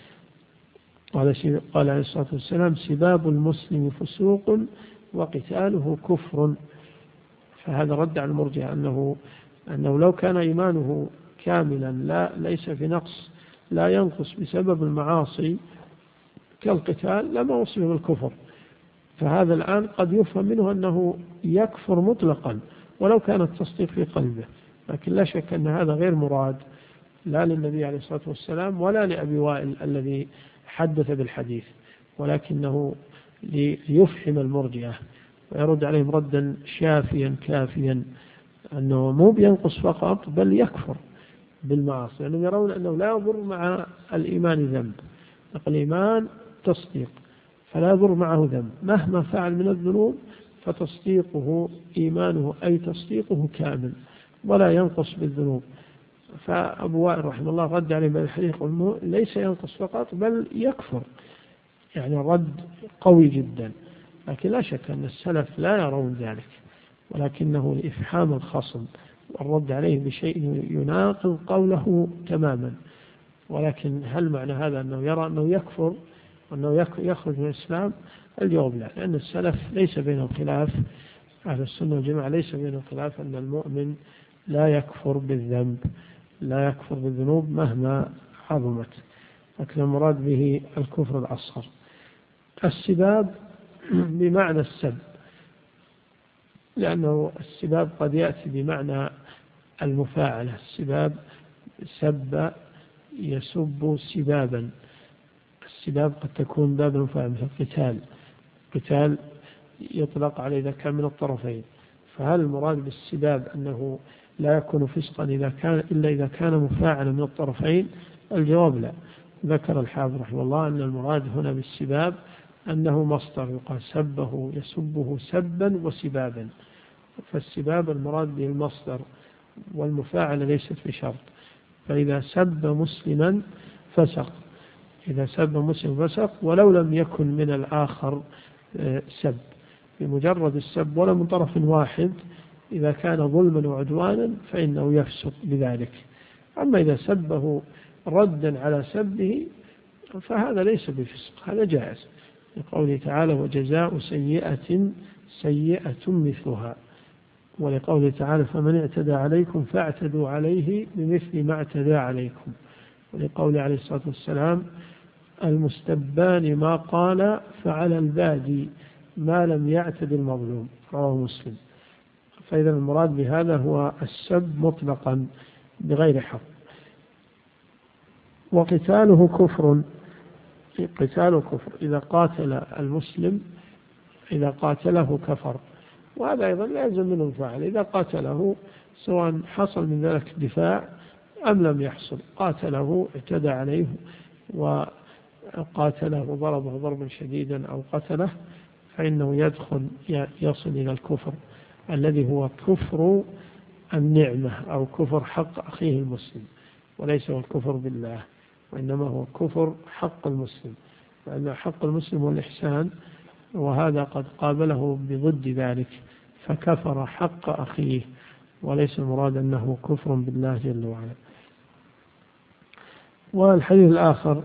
قال عليه الصلاة والسلام سباب المسلم فسوق وقتاله كفر، فهذا رد على المرجئة أنه لو كان إيمانه كاملا ليس في نقص لا ينقص بسبب المعاصي كالقتال لما وصف بالكفر، فهذا الآن قد يفهم منه أنه يكفر مطلقا ولو كان التصديق في قلبه، لكن لا شك أن هذا غير مراد لا للنبي عليه الصلاة والسلام ولا لأبي وائل الذي حدث بالحديث، ولكنه ليفهم المرجئة ويرد عليهم ردا شافيا كافيا أنه مو بينقص فقط بل يكفر بالمعاصي، لأنهم يرون أنه لا يضر مع الإيمان ذنب، الإيمان تصديق فلا يضر معه ذنب مهما فعل من الذنوب، فتصديقه إيمانه أي تصديقه كامل ولا ينقص بالذنوب. فأبو وائل رحمه الله رد عليه بالحديث ليس ينقص فقط بل يكفر، يعني رد قوي جدا، لكن لا شك أن السلف لا يرون ذلك، ولكنه لإفحام الخصم والرد عليه بشيء يناقض قوله تماما. ولكن هل معنى هذا أنه يرى أنه يكفر وأنه يخرج من الإسلام؟ الجواب لا، لأن السلف ليس بينهم خلاف، أهل السنة والجماعة ليس بينهم خلاف أن المؤمن لا يكفر بالذنب، لا يكفر بالذنوب مهما عظمت، لكن المراد به الكفر الأصغر. السباب بمعنى السب، لأنه السباب قد يأتي بمعنى المفاعلة، السباب سب يسب سبابا، السباب قد تكون باب المفاعلة مثل قتال يطلق عليه إذا كان من الطرفين. فهل المراد بالسباب أنه لا يكون فسقا إلا إذا كان مفاعلا من الطرفين؟ الجواب لا. ذكر الحافظ رحمه الله أن المراد هنا بالسباب أنه مصدر، يقال سبه يسبه سبا وسبابا، فالسباب المراد به المصدر، والمفاعل ليست بشرط. فإذا سب مسلما فسق، إذا سب مسلم فسق ولو لم يكن من الآخر سب، بمجرد السب ولا من طرف واحد إذا كان ظلما وعدوانا فإنه يفسق بذلك. أما إذا سبه ردا على سبه فهذا ليس بفسق، هذا جائز، لقوله تعالى وجزاء سيئة سيئة مثلها، ولقوله تعالى فمن اعتدى عليكم فاعتدوا عليه بمثل ما اعتدى عليكم، ولقوله عليه الصلاة والسلام المستبان ما قال فعلى البادي ما لم يعتد المظلوم، رواه مسلم. فإذا المراد بهذا هو السب مطلقا بغير حق. وقتاله كفر، قتاله كفر، إذا قاتل المسلم إذا قاتله كفر، وهذا أيضا لا يلزم منه الفاعل، إذا قاتله سواء حصل من ذلك دفاع أم لم يحصل، قاتله اعتدى عليه وقاتله ضربه ضربا شديدا أو قتله، فإنه يصل إلى الكفر الذي هو كفر النعمة أو كفر حق أخيه المسلم، وليس هو الكفر بالله، وإنما هو كفر حق المسلم، لأن حق المسلم هو الإحسان، وهذا قد قابله بضد ذلك فكفر حق أخيه، وليس المراد أنه كفر بالله جل وعلا. والحديث الآخر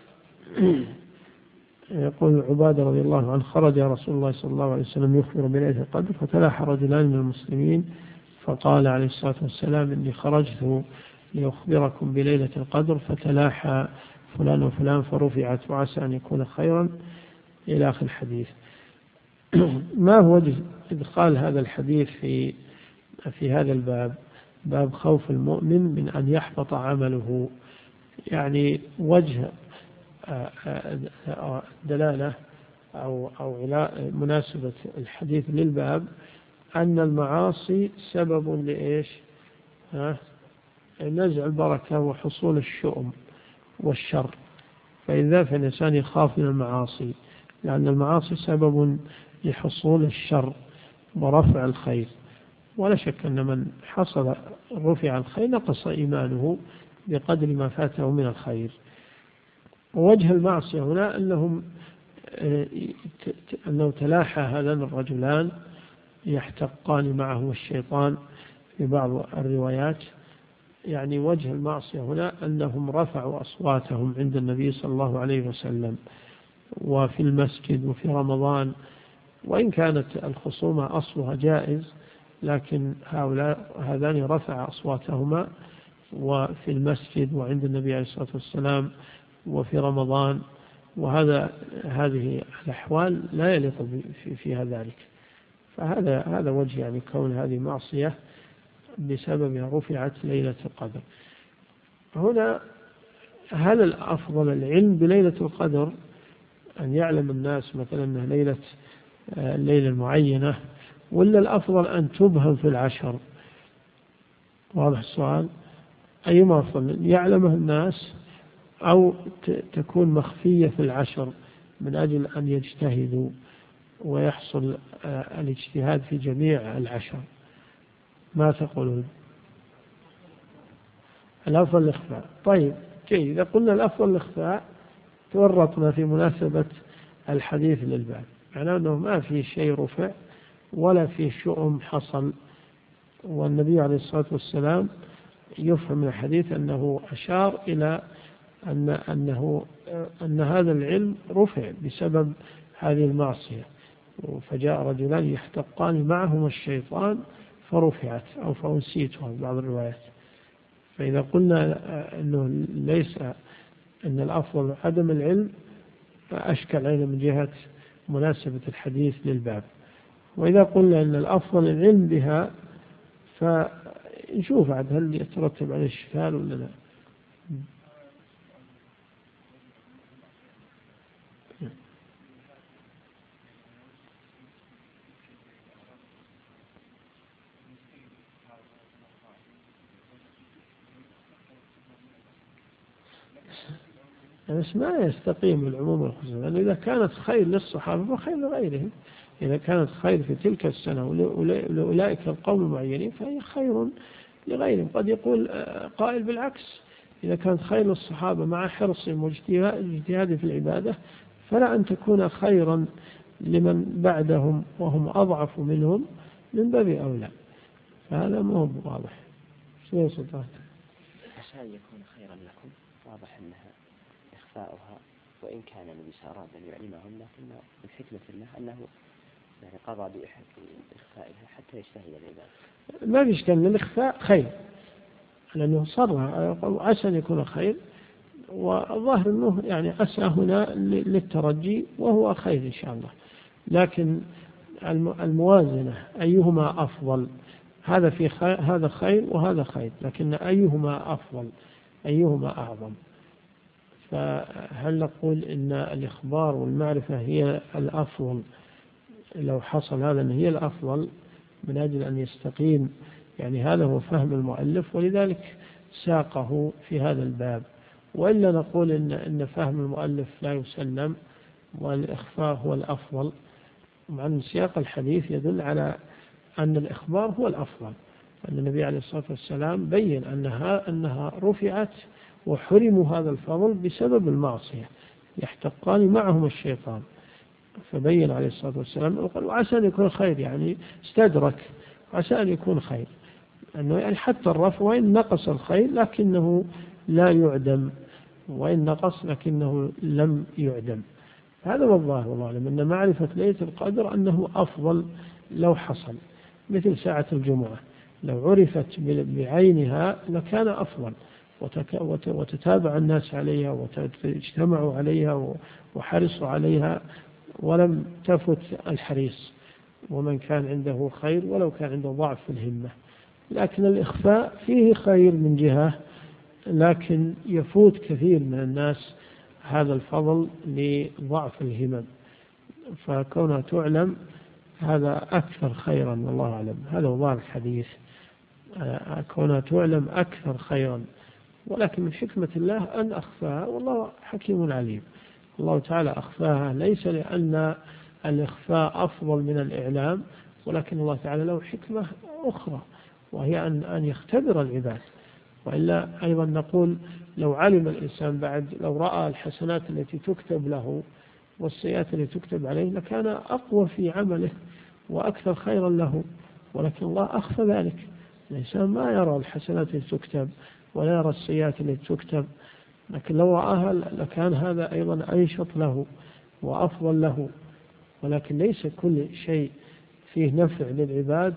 يقول عبادة رضي الله عنه خرج رسول الله صلى الله عليه وسلم يخبر بليلة القدر فتلاح رجلان من المسلمين فقال عليه الصلاة والسلام إني خرجت لأخبركم بليلة القدر فتلاحى فلان وفلان فرفعت وعسى أن يكون خيرا إلى آخر الحديث. ما هو وجه إدخال هذا الحديث في هذا الباب، باب خوف المؤمن من أن يحبط عمله؟ يعني وجه دلالة أو مناسبة الحديث للباب أن المعاصي سبب لإيش؟ نزع البركة وحصول الشؤم والشر، فإذا فالإنسان يخاف من المعاصي، لأن المعاصي سبب لحصول الشر ورفع الخير، ولا شك أن من حصل رفع الخير نقص إيمانه بقدر ما فاته من الخير. ووجه المعصية هنا أنه تلاحى هذان الرجلان يحتقان معه الشيطان في بعض الروايات، يعني وجه المعصية هنا أنهم رفعوا أصواتهم عند النبي صلى الله عليه وسلم وفي المسجد وفي رمضان، وإن كانت الخصومة أصلها جائز، لكن هذان رفع أصواتهما وفي المسجد وعند النبي عليه الصلاة والسلام وفي رمضان، هذه الأحوال لا يليق فيها ذلك. فهذا وجه يعني كون هذه معصية بسببها رفعت ليلة القدر. هنا هل الأفضل العلم بليلة القدر، أن يعلم الناس مثلا أنها الليلة المعينة، ولا الأفضل أن تبهم في العشر؟ واضح السؤال؟ أيما أفضل، يعلمه الناس أو تكون مخفية في العشر من أجل أن يجتهدوا ويحصل الاجتهاد في جميع العشر؟ ما تقولون؟ الأفضل الإخفاء. طيب جيد، إذا قلنا الأفضل الإخفاء تورطنا في مناسبة الحديث للباب، معناه أنه ما في شيء رفع ولا في شؤم حصل، والنبي عليه الصلاة والسلام يفهم من الحديث أنه أشار إلى أن هذا العلم رفع بسبب هذه المعصية، فجاء رجلان يحتقان معهما الشيطان فرفعت أو فأنسيتها بعض الروايات. فإذا قلنا أنه ليس أن الأفضل عدم العلم فأشكل علينا من جهة مناسبة الحديث للباب، وإذا قلنا أن الأفضل العلم بها فنشوف عاد هل يترتب عليه الشكال ولا لا. بس ما يستقيم العموم والخصوص، لأنه إذا كانت خير للصحابة فخير لغيرهم. إذا كانت خير في تلك السنة ولأولئك القوم المعينين فهي خير لغيرهم. قد يقول قائل بالعكس، إذا كانت خير للصحابة مع حرصهم واجتهادهم في العبادة فلا أن تكون خيرا لمن بعدهم وهم أضعف منهم من باب أولى. فهذا ما هو واضح. شو سلطان؟ عشان يكون خيرا لكم واضح أنها إخفاؤها، وإن كان النبي أراد أن يعلمهم، لكن من حكمة الله أنه يعني قضى بإخفائها حتى يشتهي العباد. ما فيش كان الإخفاء خير، لأنه صر عسى أن يكون خير، والظاهر أنه يعني عسى هنا للترجي وهو خير إن شاء الله. لكن الموازنة أيهما أفضل، هذا في خير، هذا خير وهذا خير، لكن أيهما أفضل، أيهما أعظم؟ فهل نقول إن الإخبار والمعرفة هي الأفضل لو حصل هذا أن هي الأفضل من أجل أن يستقيم؟ يعني هذا هو فهم المؤلف، ولذلك ساقه في هذا الباب. وإلا نقول إن فهم المؤلف لا يسلم والإخفاء هو الأفضل، مع أن سياق الحديث يدل على أن الإخبار هو الأفضل، أن النبي عليه الصلاة والسلام بين أنها رفعت وحرموا هذا الفضل بسبب المعصية، يحتقان معهم الشيطان. فبين عليه الصلاة والسلام وقال وعسى أن يكون خير، يعني استدرك عسى أن يكون خير، أنه يعني حتى الرفع وإن نقص الخير لكنه لا يعدم، وإن نقص لكنه لم يعدم. هذا هو الظاهر والله أعلم، أن معرفة ليلة القدر أنه أفضل لو حصل، مثل ساعة الجمعة لو عرفت بعينها لكان أفضل، وتتابع الناس عليها وتجتمعوا عليها وحرصوا عليها ولم تفت الحريص ومن كان عنده خير ولو كان عنده ضعف في الهمة. لكن الإخفاء فيه خير من جهة، لكن يفوت كثير من الناس هذا الفضل لضعف الهمم، فكونها تعلم هذا أكثر خيرا والله أعلم. هذا هو ظاهر الحديث، كونها تعلم أكثر خيرا، ولكن من حكمة الله أن أخفاها، والله حكيم عليم. الله تعالى أخفاها ليس لأن الإخفاء أفضل من الإعلام، ولكن الله تعالى له حكمة أخرى، وهي أن يختبر العباد. وإلا أيضا نقول لو علم الإنسان بعد، لو رأى الحسنات التي تكتب له والسيئات التي تكتب عليه لكان أقوى في عمله وأكثر خيرا له، ولكن الله أخفى ذلك. الإنسان ما يرى الحسنات التي تكتب ولا يرى السيئات التي تكتب، لكن لو رآها لكان هذا أيضا أنشط له وأفضل له. ولكن ليس كل شيء فيه نفع للعباد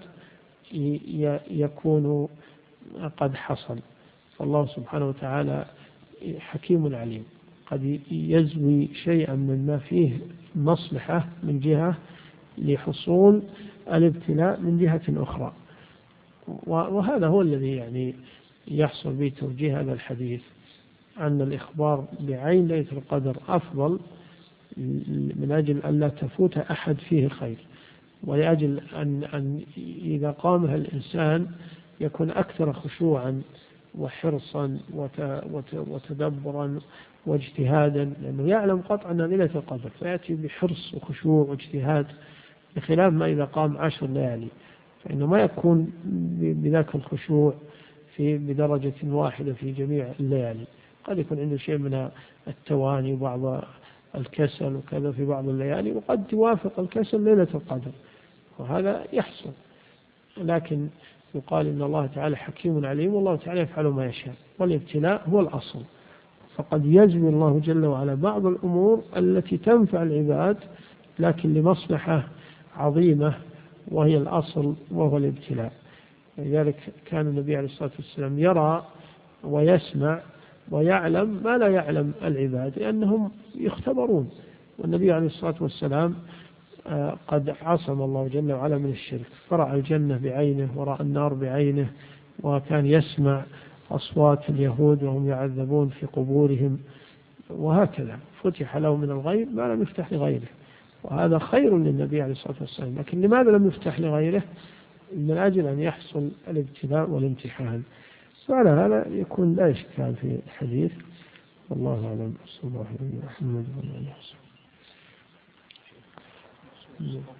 يكون قد حصل. فالله سبحانه وتعالى حكيم عليم، قد يزوي شيئا مما فيه مصلحة من جهة لحصول الابتلاء من جهة أخرى. وهذا هو الذي يعني يحصل به توجيه هذا الحديث، أن الإخبار بعين ليلة القدر أفضل من أجل أن لا تفوت أحد فيه خير، ولأجل أن إذا قامها الإنسان يكون أكثر خشوعا وحرصا وتدبرا واجتهادا، لأنه يعلم قطعا أن ليلة القدر فيأتي بحرص وخشوع واجتهاد، بخلاف ما إذا قام 10 ليالي فإنه ما يكون بذاك الخشوع بدرجة واحدة في جميع الليالي. قد يكون عنده شيء من التواني وبعض الكسل وكذا في بعض الليالي، وقد توافق الكسل ليلة القدر، وهذا يحصل. لكن يقال إن الله تعالى حكيم عليم، والله تعالى يفعل ما يشاء، والابتلاء هو الأصل. فقد يجزم الله جل وعلا بعض الأمور التي تنفع العباد لكن لمصلحة عظيمة وهي الأصل وهو الابتلاء. لذلك كان النبي عليه الصلاة والسلام يرى ويسمع ويعلم ما لا يعلم العباد، لأنهم يختبرون. والنبي عليه الصلاة والسلام قد عصم الله جل وعلا من الشرك، فرأى الجنة بعينه ورأى النار بعينه، وكان يسمع أصوات اليهود وهم يعذبون في قبورهم، وهكذا فتح له من الغيب ما لم يفتح لغيره، وهذا خير للنبي عليه الصلاة والسلام. لكن لماذا لم يفتح لغيره؟ من أجل أن يحصل الابتلاء والامتحان. وعلى هذا يكون لا إشكال في الحديث، والله أعلم. صلى الله عليه محمد وعلى آله وصحبه.